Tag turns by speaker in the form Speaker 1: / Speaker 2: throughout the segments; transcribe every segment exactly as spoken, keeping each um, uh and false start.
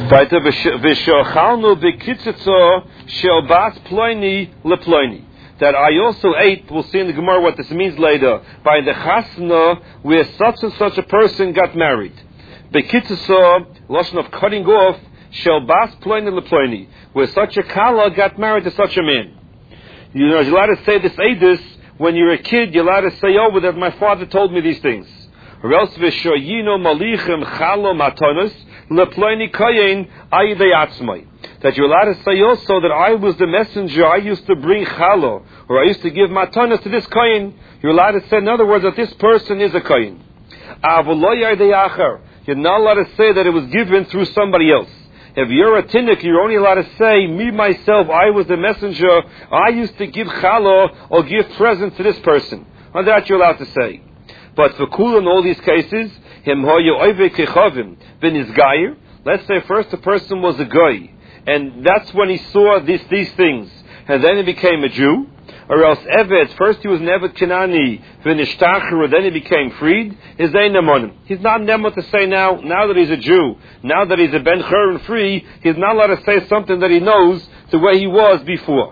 Speaker 1: Weiter, v'shochalnu b'kitzitzo shel bas ploini leploini. That I also ate, we'll see in the Gemara what this means later, by the chasna where such and such a person got married. B'kitzitzo, lashon of cutting off, shel bas ploini leploini, where such a kala got married to such a man. You know, you're allowed to say this edus when you're a kid. You're allowed to say over that my father told me these things. Or else v'shoyino malichem chalo matanos leploini kayin ayidei atzmai. That you're allowed to say also that I was the messenger. I used to bring chalo, or I used to give matanos to this kayin. You're allowed to say, in other words, that this person is a kayin. Avoloy ayidei acher. You're not allowed to say that it was given through somebody else. If you're a tinnik, you're only allowed to say, me, myself, I was the messenger, I used to give challah or give presents to this person. On that you're allowed to say. But for kul in all these cases, him hoyo oivei kechavim ben izgayer. Let's say first the person was a guy, and that's when he saw these, these things, and then he became a Jew. Or else Eved, first he was an Eved Kenani, v'nishtachru, then he became freed, is ein nemonim. He's not nemo to say now, now that he's a Jew, now that he's a Ben Chur and free, he's not allowed to say something that he knows the way he was before.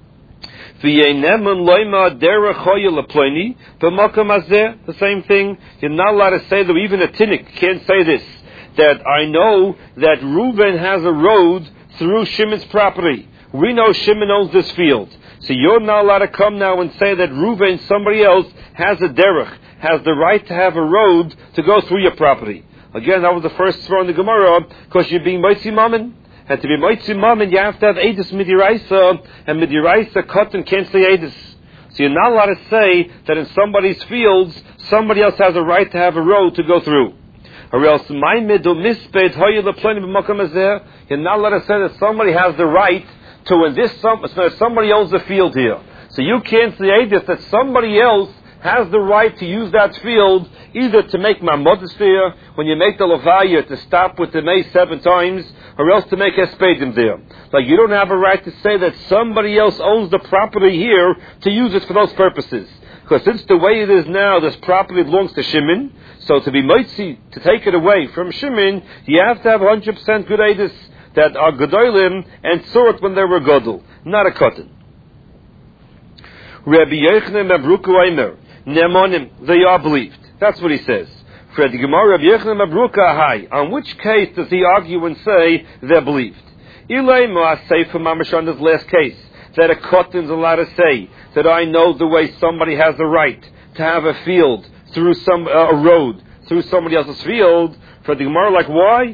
Speaker 1: The same thing, you're not allowed to say that even a tinnik can't say this, that I know that Reuben has a road through Shimon's property. We know Shimon owns this field. So you're not allowed to come now and say that Reuven, somebody else, has a derech, has the right to have a road to go through your property. Again, that was the first throw in the Gemara, because you're being Moitzi Mammon. And to be Moitzi Mammon, you have to have Eidus Midiraisa, and Midiraisa Cotton can't say Eidus. So you're not allowed to say that in somebody's fields, somebody else has a right to have a road to go through. Or else, my middle misped, you're not allowed to say that somebody has the right to when this some, so somebody owns the field here. So you can't say this, that somebody else has the right to use that field either to make mamodis there, when you make the levaya to stop with the mace seven times, or else to make espedim there. Like you don't have a right to say that somebody else owns the property here to use it for those purposes. Because since the way it is now, this property belongs to Shimon, so to be mitzi, to take it away from Shimon, you have to have one hundred percent good edus that are gedolim and saw it when they were godel, not a cotton. Rabbi Yochanan Mabruku Aimer, Nemonim, they are believed. That's what he says. For the Gemara, Rabbi Yochanan Mabruka Hai, on which case does he argue and say they're believed? Ilay Mo'asei from Mamash on this last case, that a cotton's allowed to say that I know the way somebody has the right to have a field through some uh, a road through somebody else's field. For the Gemara, like why?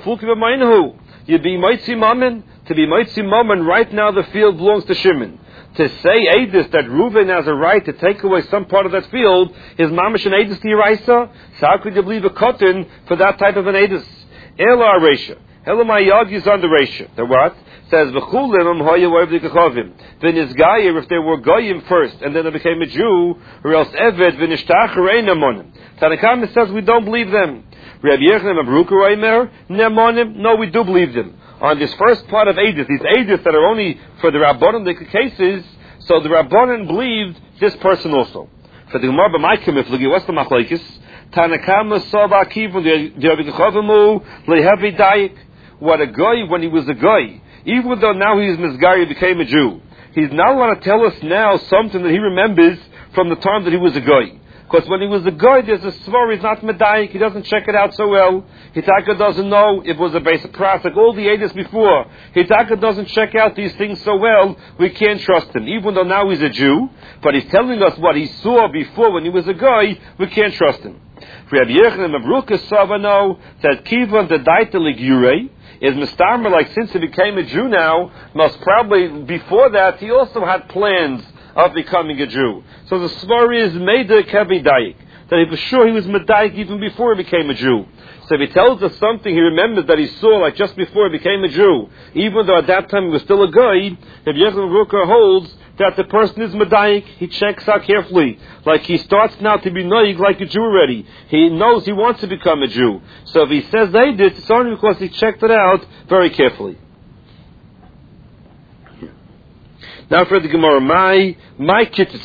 Speaker 1: You be Moitzi Mammon, to be Moitzi Mammon, right now the field belongs to Shimon. To say Eidus that Reuven has a right to take away some part of that field is mamish an Eidus L'Iraisa. So how could you believe a cotton for that type of an Eidus? Ela Aresha. Ela Mayagis on the Resha. The what? Says V'chulim Hoya Wev L'Kachavim. V'nizgayer, if they were Goyim first and then they became a Jew, or else Eved V'nishtachar Ein Nemonim. Tanakam says we don't believe them. Rabbi Yochanan Mabruku Reimer Nemonim. No, we do believe them. On this first part of Eidus, these Eidus that are only for the Rabbanon the cases, so the Rabbanon believed this person also. For the Gemara b'Maikim, if look, what's the Machlekes? Tanakama Sova Kivun De'Avichachavimu Lehevi Dayik. What a guy when he was a guy, even though now he's Mizgari, became a Jew. He's not allowed to tell us now something that he remembers from the time that he was a guy. Because when he was a guy, there's a svar, he's not medayik, he doesn't check it out so well. Hitaka doesn't know if it was a basic process, like all the Eidos before. Hitaka doesn't check out these things so well, we can't trust him. Even though now he's a Jew, but he's telling us what he saw before when he was a guy, we can't trust him. Rabbi Yochanan Mabruka Savano said, Kivan the Daitalik Yurei is Mistamer, like since he became a Jew now, most probably before that, he also had plans of becoming a Jew. So the svar is Meida Kevi Dayik, that he was sure he was Medayik even before he became a Jew. So if he tells us something he remembers that he saw like just before he became a Jew, even though at that time he was still a guy, if Yochanan Ruka holds that the person is Medayik, he checks out carefully. Like he starts now to be noig like a Jew already. He knows he wants to become a Jew. So if he says they did, it's only because he checked it out very carefully. Now for the Gemara, my my kitzitza.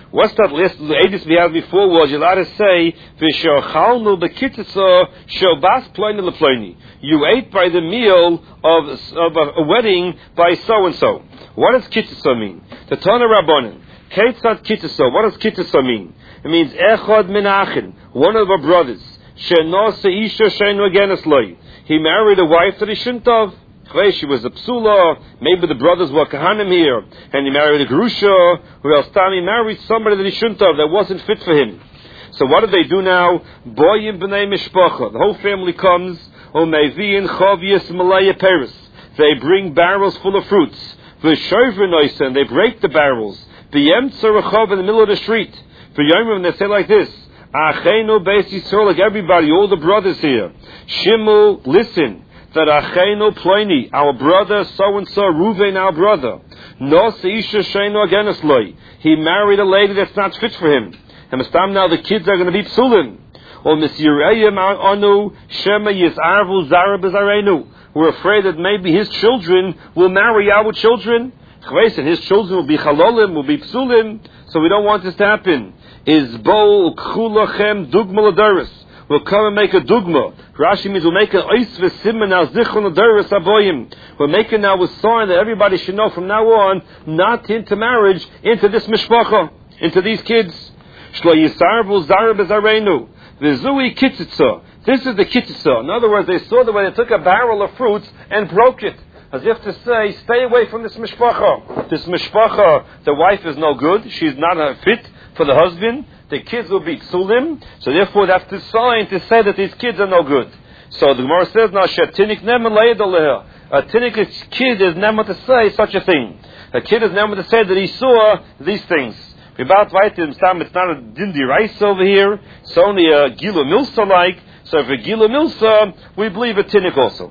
Speaker 1: What's that list of the edus we had before was you're allowed to say, V'shochalnu b'kitzitza shobas ploini l'ploini. You ate by the meal of, of a, a wedding by so-and-so. What does kitzitza mean? The Tana Rabbanan. Ketzat kitzitza. What does kitzitza mean? It means echad min achin, one of our brothers. She'nasa isha she'nu agenes loy. He married a wife that he shouldn't have. She was a psula, maybe the brothers were kahanim here, and he married a gerusha, or else Tami married somebody that he shouldn't have, that wasn't fit for him. So what do they do now? Boyim b'nei mishpacha. The whole family comes, umeviin chavius malaya peris. They bring barrels full of fruits. V'shover noisa, and they break the barrels. V'yemtza rechav in the middle of the street. V'yomim, and they say like this, Achenu beis Yisrael, like everybody, all the brothers here. Shimu, listen. That Achenu Ploini, our brother, so-and-so, Ruvain, our brother, no seisha sheinu agenes loy. He married a lady that's not fit for him. And now the kids are going to be psulim. Or Misyireyim anu shema yisarvu zara b'zarenu. We're afraid that maybe his children will marry our children. And his children will be chalolim, will be psulim. So we don't want this to happen. Is bo k'ulachem dugma l'daris. We'll come and make a dugma. Rashi means we'll make an ois v'simen al zichron l'daris aboyim. We're making now a sign that everybody should know from now on not into marriage, into this mishpacha, into these kids. Shlo yisarvu zara b'zarenu. V'zui kitzitza. This is the kitzitza. In other words, they saw the way they took a barrel of fruits and broke it. As if to say, stay away from this mishpacha. This mishpacha, the wife is no good. She's not uh, fit for the husband. The kids will be psulim. So therefore, they have to sign to say that these kids are no good. So the Gemara says now, shetinik neman le'edaleha. A tinnik kid is never to say such a thing. A kid is never to say that he saw these things. About Vaitim Stam, it's not a dindi rice over here. It's only a gila milsa like. So if a gila milsa, we believe a tinnik also.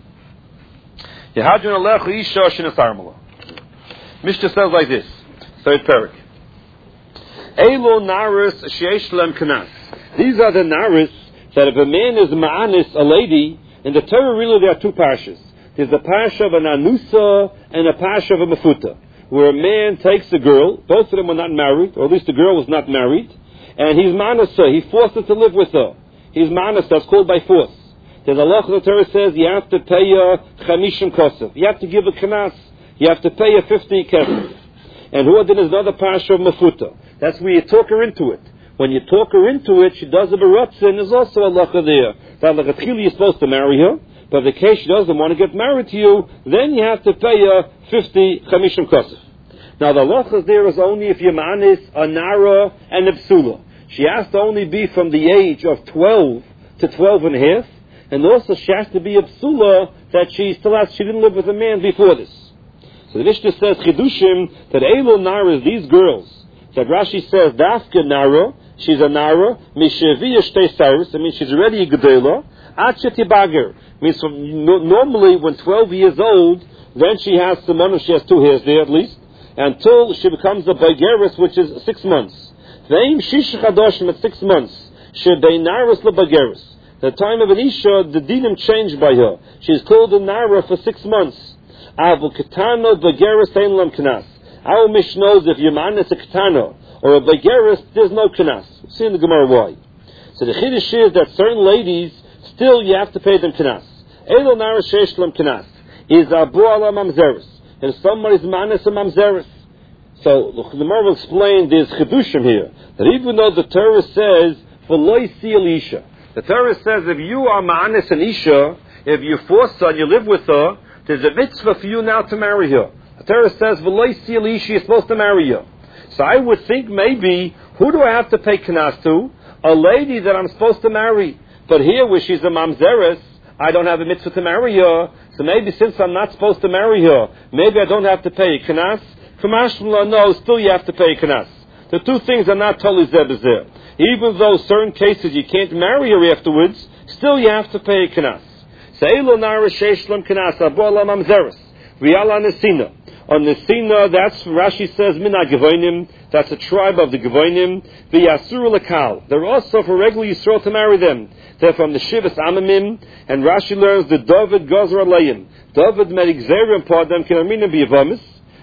Speaker 1: Yehadron alechu isha shenasarmala. Mishnah says like this. Third parak. Elo naris sheyesh lem kanas. These are the naris that if a man is ma'anis, a lady, in the Torah really there are two parshas. There's a parsha of an anusa and a parsha of a mafuta, where a man takes a girl, both of them were not married, or at least the girl was not married, and he's manasa, he forced her to live with her. He's manasa, that's called by force. There's a law the Torah says you have to pay a chamishim kosef. You have to give a kanas. You have to pay a fifty kesef. And who then is another parsha of mafuta. That's where you talk her into it. When you talk her into it, she does a baratzin, there's also a lacha there. That lachatchili you're supposed to marry her, but in the case she doesn't want to get married to you, then you have to pay her fifty chamishim kosef. Now the lacha there is only if you're ma'anis, a nara, and a psula. She has to only be from the age of twelve to twelve and a half, and also she has to be a psula that she still has, she didn't live with a man before this. So the Mishnah says, Chidushim, that Elo Nara, these girls, that Rashi says, Dafka Nara, she's a Nara, Mishaviyah Shtei Saris, I mean she's already a Gedela, Acha Tibager, means from, no, normally when twelve years old, then she has some money, she has two hairs there at least, until she becomes a Bageris, which is six months. Veim Shish Chadoshim at six months, Shebei Naras LeBageris. The time of an Isha, the dinim changed by her. She's called a Nara for six months. Avu Ketano Bageris Ein Lam Knas. Our Mishnah knows if your man is a Ketano or a Bageris, there's no Knas. See in the Gemara why. So the Chiddush is that certain ladies, still you have to pay them Knas. Elo Nara Sheish Lam Knas. Is Abu Ala Mamzeris. And somebody's man is a Mamzeris. So the Gemara will explain there's Chidushim here. That even though the Torah says, V'loi Sil Isha. The Torah says if you are ma'anis and isha, if you force her and you live with her, there's a mitzvah for you now to marry her. The Torah says, V'loi sil isha, you're supposed to marry her. So I would think maybe, who do I have to pay knas to? A lady that I'm supposed to marry. But here where she's a mamzeres, I don't have a mitzvah to marry her. So maybe since I'm not supposed to marry her, maybe I don't have to pay knas. From Ashmullah, no, still you have to pay knas. The two things are not totally zebazir. Even though certain cases you can't marry her afterwards, still you have to pay a knas. Se'elo nara sheish lam knas, abola mamzeres, v'yala nesina. On nesina, that's, Rashi says, mina gevoinim, that's a tribe of the gevoinim, v'yasur lekal. They're also for regular Yisrael to marry them. They're from the Shivas Amamim, and Rashi learns the David Gozer Aleim. David made exerim upon them, can amina be avamis,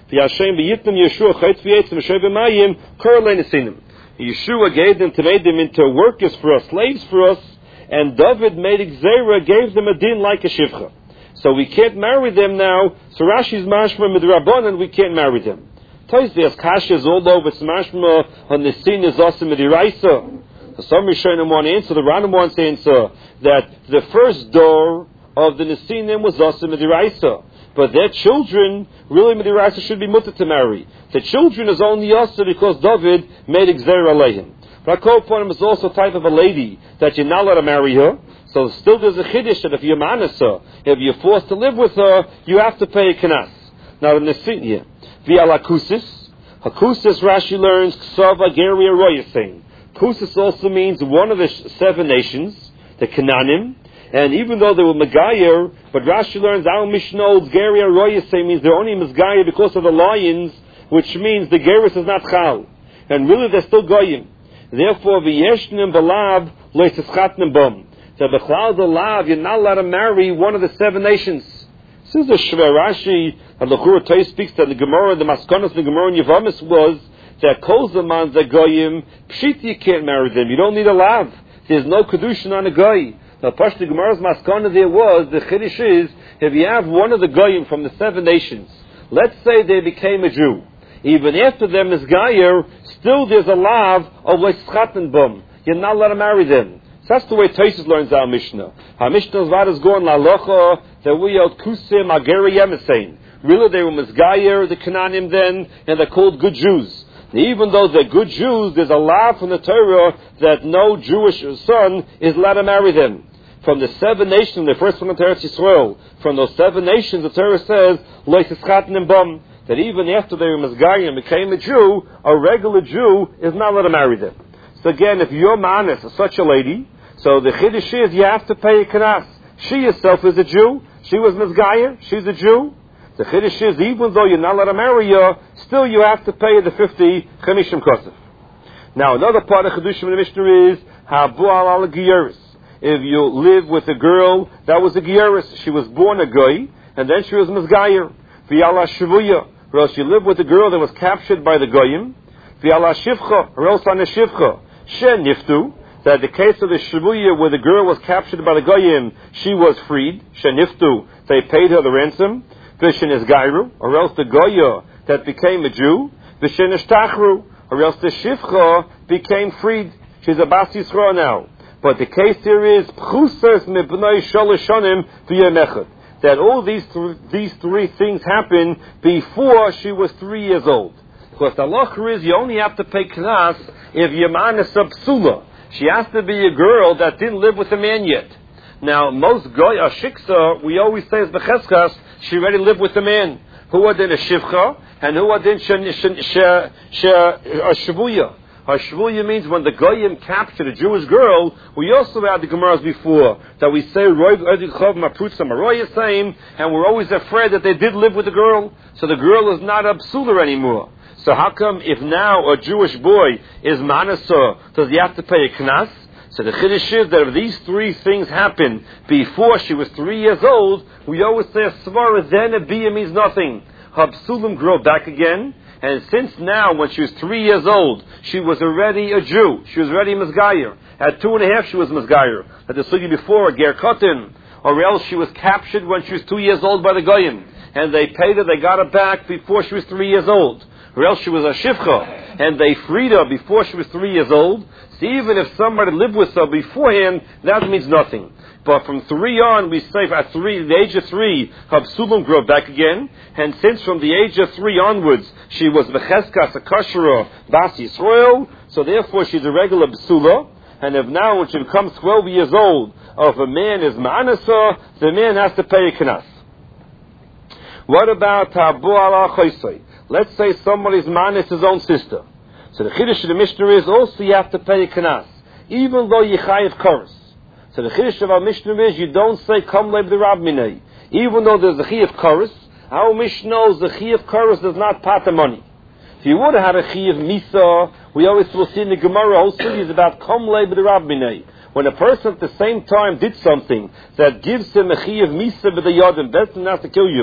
Speaker 1: Yeshua gave them to make them into workers for us, slaves for us, and David made Gzeira, gave them a din like a shivcha. So we can't marry them now. So Rashi's mashma midrabanan, we can't marry them. There's kashas all over. It's mashma on the sin is also midiraisa. So some Rishonim want to answer. The Rambam wants to answer that the first door of the Nesinim was also midiraisa. But their children, really midiraisa should be mutter to marry. The children is only also because David made Gzeira aleihem. Rakol Ponim is also a type of a lady that you're not allowed to marry her. So still there's a chiddush that if you're manasa, if you're forced to live with her, you have to pay a kanas. Now the Nesinim, via la kusis, hakusis Rashi learns ksava geria royasin. Kusis also means one of the seven nations, the Canaanim, and even though they were Megayer, but Rashi learns our Mishnah geria royasin means they're only Megayer because of the lions, which means the geris is not chal, and really they're still goyim. Therefore, v'yeshnim b'lav lo'yitzchatnim bom. The Bechlal the Lav, you're not allowed to marry one of the seven nations. This is the Shver Rashi, and L'chura Toy speaks that the Gemara, the Maskonos, the Gemara in Yavamis was that Kol Zaman the Goyim, Pshit, you can't marry them. You don't need a Lav. There's no Kedushin on a Goy. Now, Pashto Gemara's Maskona there was, the Chiddush is, if you have one of the Goyim from the seven nations, let's say they became a Jew, even after them is Gayer, still there's a Lav of Leischaten Bum. You're not allowed to marry them. That's the way Taisus learns our Mishnah. Our Mishnah's vad is going lalocha that we are kusim ageri yemesein. Really, they were misgayer the Canaanim then, and they're called good Jews. And even though they're good Jews, there's a law from the Torah that no Jewish son is allowed to marry them. From the seven nations, the first one in Eretz Yisrael, from those seven nations, the Torah says lo yischaten bam, that even after they were misgayer and became a Jew, a regular Jew is not allowed to marry them. So again, if your manis is such a lady, so the chiddush is you have to pay a kanas. She herself is a Jew. She was Mizgayer. She's a Jew. The chiddush is even though you're not allowed to marry her, still you have to pay the fifty chamishim kosef. Now another part of chiddushim in the Mishnah is habual al giyaris. If you live with a girl that was a giyaris, she was born a goy and then she was Mizgayer. V'yala shivuya, or else you live with a girl that was captured by the goyim. V'yala shivcha, or else on a shivcha. She niftu. That the case of the Shibuya where the girl was captured by the Goyim, she was freed. Sheniftu, they paid her the ransom. Vishen is Gairu, or else the Goya that became a Jew. Vishen is Tachru, or else the Shifcha became freed. She's a Bas Yisrael now. But the case here is Pchusas mibnei Sholashonim v'yemechad. That all these th- these three things happened before she was three years old. Because the halacha is you only have to pay knas if your man is subsula. She has to be a girl that didn't live with a man yet. Now, most goy a shiksa, we always say is becheskas, she already lived with a man. Who are then a shivcha, and who are then a shavuya. A shavuya means when the goyim captured a Jewish girl, we also had the Gemaras before, that we say, and we're always afraid that they did live with the girl, so the girl is not a psuler anymore. So how come if now a Jewish boy is manasa, does he have to pay a knas? So the chiddush is that if these three things happen before she was three years old, we always say a svara, then a bia means nothing. Her psulim grow back again, and since now when she was three years old, she was already a Jew. She was already Mizgayer. At two and a half she was Mizgayer. At the sugi before, Ger Kotin, or else she was captured when she was two years old by the Goyim, and they paid her, they got her back before she was three years old. Or else she was a shivcha, and they freed her before she was three years old. So even if somebody lived with her beforehand, that means nothing. But from three on, we say at three, the age of three, her psulim grow back again. And since from the age of three onwards, she was becheskas a kashra bas Yisrael, so therefore she's a regular psula. And if now when she becomes twelve years old, if a man is ma'anasa, the man has to pay a knas. What about tabu ala choisei? Let's say somebody's manis his own sister. So the chiddush of the Mishnah is also you have to pay a knas, even though you chayiv koros. So the chiddush of our Mishnah is you don't say kam leib the rab minei, even though there's the chayiv koros. Our Mishnah knows the chayiv koros does not part the money. If you would have had a chayiv misa, we always will see in the Gemara whole city is about kam leib the rab minei. When a person at the same time did something that gives him a chayiv misa with the yad and best not to kill you,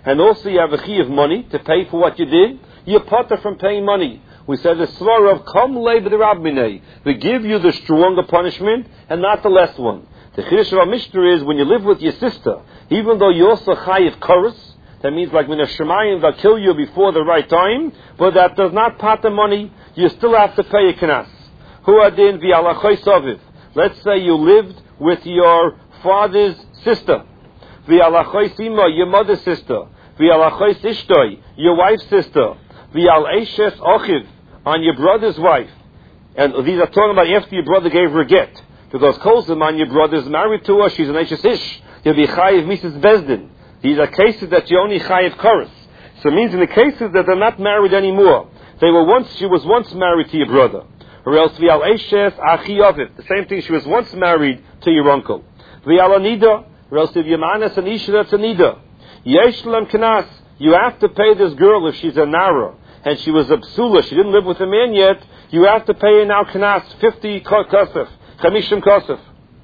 Speaker 1: and also you have a chi of money to pay for what you did, you're potter from paying money. We said the svara of kom le b'derabminei. We give you the stronger punishment and not the less one. The chiddush of our Mishnah is when you live with your sister, even though you also chayiv chorus, that means like when a shemayim they'll kill you before the right time, but that does not pot the money, you still have to pay a knas. Hu adin v'alachois aviv. Let's say you lived with your father's sister. V'alachois ima, your mother's sister. V'alachois ishtoi, your wife's sister. V'al eishes ochiv, on your brother's wife. And these are talking about after your brother gave her a get. Because Kolzim, on your brother's married to her, she's an eishes ish. You'll be chayiv Missus Bezdin. These are cases that you only chayiv chorus. So it means in the cases that they're not married anymore. They were once, she was once married to your brother. Or else v'al eishes achi oviv. The same thing, she was once married to your uncle. V'al anida. Or else if your manas an isha, that's anida. Yesh lam knas. You have to pay this girl if she's a nara. And she was a psula, she didn't live with a man yet, you have to pay her now knas, fifty kosef, chamishim kosef.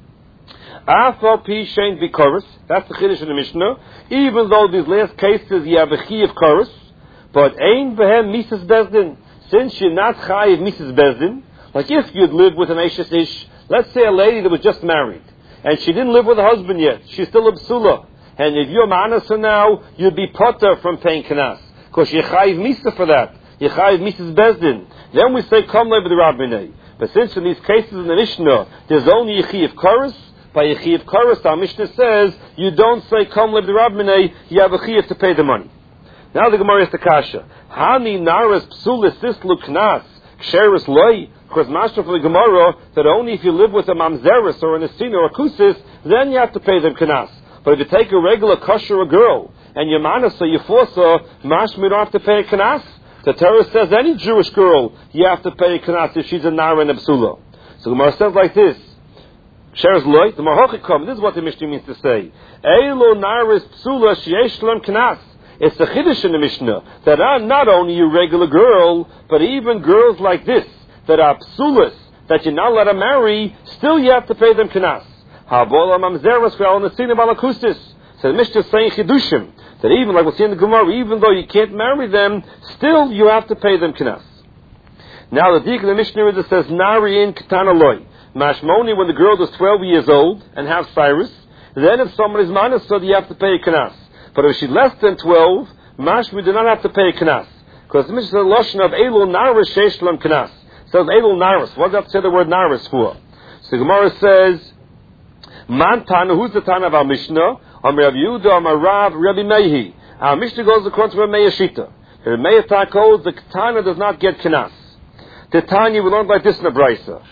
Speaker 1: Afal pi shein b'koros, that's the chiddush in the Mishnah, even though these last cases you have a chi of koros, but ein behem Missus Bezdin, since you're not chai of Missus Bezdin, like if you'd lived with an eishes ish, let's say a lady that was just married, and she didn't live with a husband yet, she's still a psula, and if you're manasa now, you'd be potter from paying knas. Because you chayiv misa for that. You chayiv Missus Bezdin. Then we say, kom lev b'derabminei. But since in these cases in the Mishnah, there's only a chi of chorus, by a chi of chorus, our Mishnah says, you don't say, kom lev b'derabminei, you have a chi to pay the money. Now the Gemara is the kasha. Hani naras psulis sislu knas, ksheris loy, because master for the Gemara, that only if you live with a mamzeris or an asina or a kusis, then you have to pay them knas. But if you take a regular kosher girl, and your manasa, you force her, mashma, you don't have to pay a knas. The Torah says any Jewish girl, you have to pay a knas if she's a nara and a psula. So the Gemara says like this, Sheres loy, the Mahochikom, this is what the Mishnah means to say. Eilu naris psula sheyesh lam knas. It's the chiddush in the Mishnah, that are not only a regular girl, but even girls like this, that are psulas, that you're not let her marry, still you have to pay them knas. Ha'vola mamzeres ve'al nesina balakustis. So the Mishnah is saying chidushim, that even, like we'll see in the Gemara, even though you can't marry them, still you have to pay them knas. Now the dik of the Mishnah is it says, Nari in Ketana loy. Mashmoni, when the girl is twelve years old and have Cyrus, then if somebody's manus, so you have to pay a knas. But if she's less than twelve, mashmi do not have to pay a knas. Because the Mishnah says, Lashon of Elul Naris Sheish Lam Knas. It says Elul Naris. What does that say the word Naris for? So the Gemara says, Man Tana, who's the Tana of our Mishnah? Amar Rav Yehuda, Amar Rav, Rabbi Mehi. Our Mishnah goes according to Rabbi Meir Shita. Rabbi Meir holds the Ketana does not get Kenas. The Tanya, we learned like this in the Brisa.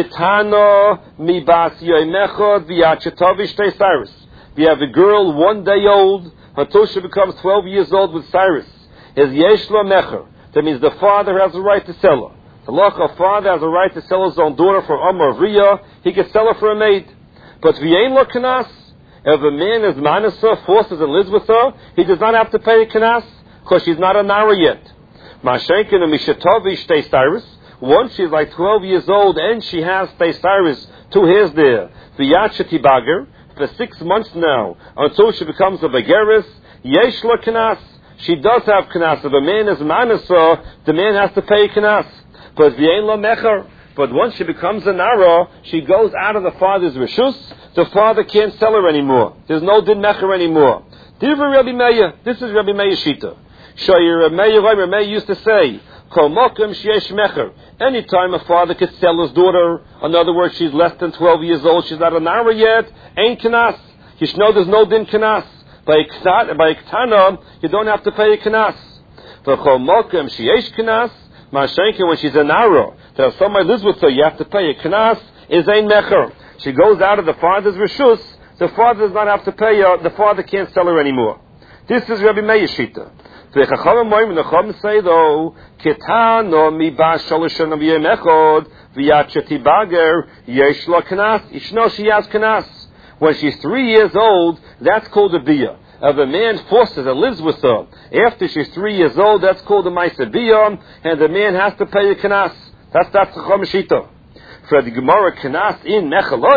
Speaker 1: Ketana mi bas yoimechod v'yachetovi shtei Cyrus. We have a girl one day old until she becomes twelve years old with Cyrus. Is yeshla mecher. That means the father has a right to sell her. The local father has a right to sell his own daughter for Amar Riya. He can sell her for a maid. But v'yein lo Kenas. If a man is manasa, forces and lives with her, he does not have to pay a knas, because she's not a nara yet. Mashenkin and Mishatovi shtei Cyrus. Once she's like twelve years old and she has shtei Cyrus, two hairs there, v'yachati bager, for six months now, until she becomes a bageris, yesh la knas. She does have knas. If a man is manasa, the man has to pay a knas. But v'yein la mecher. But once she becomes a nara, she goes out of the father's rishus. The father can't sell her anymore. There's no din mecher anymore. Divrei Rabbi Meir. This is Rabbi Meir Shita. Shoyer Rabbi Meir, Rabbi Meir used to say, Kol mokem sheyesh mecher. Anytime a father could sell his daughter, in other words, she's less than twelve years old, she's not a nara yet, ain't kenas. You should know there's no din kenas. By a ktana, you don't have to pay a kenas. For kol mokem sheyesh kenas, mashenke, when she's a nara, that if somebody lives with her, you have to pay a knas, is ein mecher. She goes out of the father's rishus, the father does not have to pay her, the father can't sell her anymore. This is Rabbi Meir Shita. The Chachamim Moim, the Chachamim say though, Ketano mi ba shaloshan v'yem echod, v'yachati bager, yesh lo knas. You should know she has knas. When she's three years old, that's called a biyah. If a man forces and lives with her, after she's three years old, that's called a ma'aseh biyah, and the man has to pay a knas. That's that's the Chachamim Shita. For the Gemara Kenas in Mechaloi.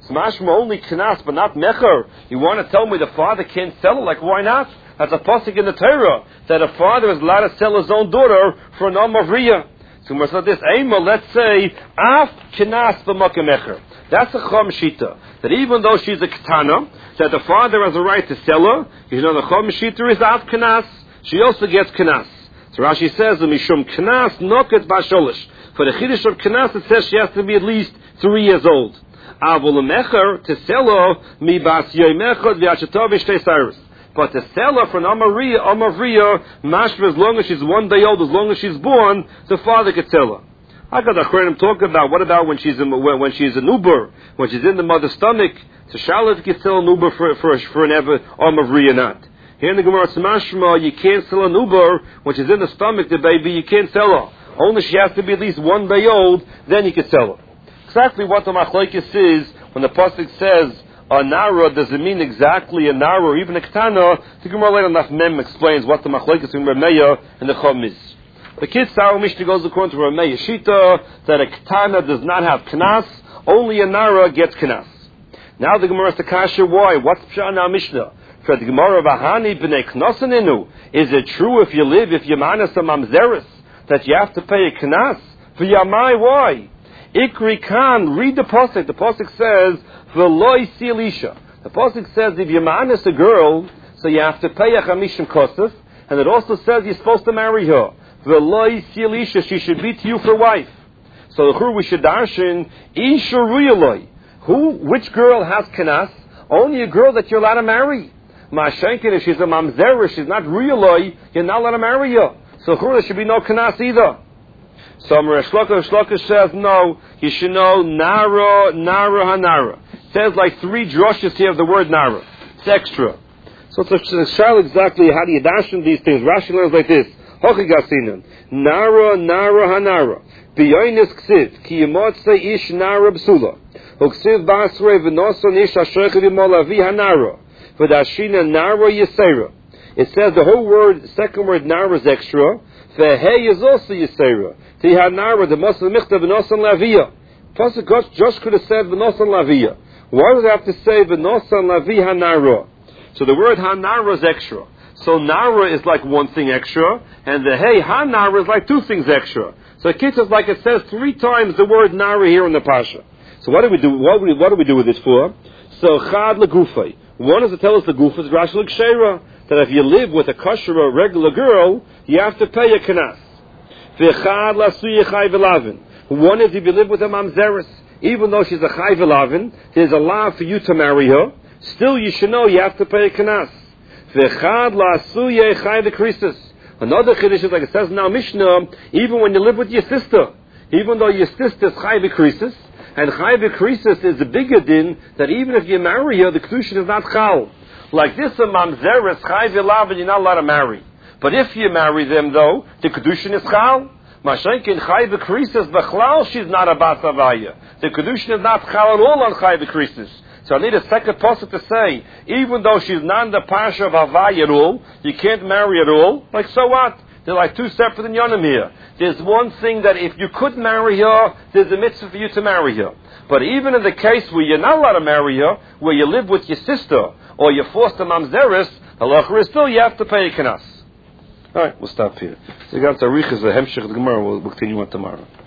Speaker 1: Smashma only knas, but not mecher. You want to tell me the father can't sell it? Like, why not? That's a pasuk in the Torah that a father is allowed to sell his own daughter for an Om of Riyah. So we're saying this, Eima, let's say, af knas b'makom mecher. That's a chom shita. That even though she's a ketana, that the father has a right to sell her. You know, the chom shita is af knas. She also gets knas. So Rashi says, mishum knas noket basholish. For the chiddush of knas, it says she has to be at least three years old. Avol mecher to sell her mi bas yoymechot v'achatov v'shtei cyrus. But to sell her for an Amariya, Amariya, mashma, as long as she's one day old, as long as she's born, the father could sell her. I got the Achronim talk about, what about when she's in, when, when she's an Uber, when she's in the mother's stomach, so Charlotte can sell an Uber for, for, for an ever Amariya not. Here in the Gemara Mashma, you can't sell an Uber when she's in the stomach, the baby, you can't sell her. Only she has to be at least one day old, then you can sell her. Exactly what the Machlokes is, when the pasuk says, a nara, does it mean exactly a nara or even a ketana? The Gemara later on Mem explains what the machlokes in Rameya and the Chum is. The Kids Sour Mishnah goes according to Rameya Shita that a ketana does not have knas, only a nara gets knas. Now the Gemara asks kasha, why? What's pshat in our Mishnah? For the Gemara Vahani b'nei knasaninu. Is it true if you live, if you manas a mamzeris, that you have to pay a knas? For Yamai, why? Ikri Khan, read the pasuk. The pasuk says, V'loi silisha. The pasuk says if you manas a girl, so you have to pay a chamishim kosef, and it also says you're supposed to marry her. V'loi silisha, she should be to you for wife. So the we should darshan isha ruyaloi. Who, which girl has kanas? Only a girl that you're allowed to marry. Ma'ashenkin, if she's a mamzer, she's not ruyaloi, you're not allowed to marry her. So there should be no kanas either. So Amar Shloka, Shloka says, no, you should know Nara, Nara, Hanara. It says like three drushes here of the word Nara. It's extra. So it's a shal exactly how do you dash in these things. Rashi learns like this. Hochigasinan. Nara, Nara, Hanara. Biyonis ksiv, ki yemotze ish Nara b'sula. Uksiv basre v'noson ish ashoich v'molavi Hanara. V'dashina Nara yisera. It says the whole word, second word Nara is extra. V'hei is also yisera. Tihanara, the Muslim Michtav, V'nosan Lavia. Pasuk just could have said V'nosan Lavia. Why does it have to say V'nosan Lavi Hanara? So the word Hanara is extra. So Nara is like one thing extra, and the Hey Hanara is like two things extra. So it is like it says three times the word Nara here in the Pasha. So what do we do? What do we, what do we do with this for? So Chad Legufay. One is to tell us the Gufa is Rashi L'Kshera, that if you live with a kosher or regular girl, you have to pay a kanas. One is if you live with a mamzeris, even though she's a chai v'lavin, there's a law for you to marry her. Still, you should know you have to pay a kanas. Another chiddush is like it says in our Mishnah, even when you live with your sister, even though your sister's chai v'krisis, and chai v'krisis is a bigger din that even if you marry her, the kedushin is not chal. Like this, a mamzeris chai v'lavin, you're not allowed to marry. But if you marry them, though, the kedushin is chal. Mashenkin chai v'krisis b'chlal, she's not a bas avaya. The kedushin is not chal at all on chai v'krisis. So I need a second pasuk to say, even though she's not in the pasha of avaya at all, you can't marry at all. Like so what? They're like two separate in Yonim here. There's one thing that if you could marry her, there's a mitzvah for you to marry her. But even in the case where you're not allowed to marry her, where you live with your sister, or you're forced to mamzeris, halacha is still you have to pay a kanas. All right, we'll stop here. So, Gans Arichas, the Hemshech, the Gemara, we'll continue on tomorrow.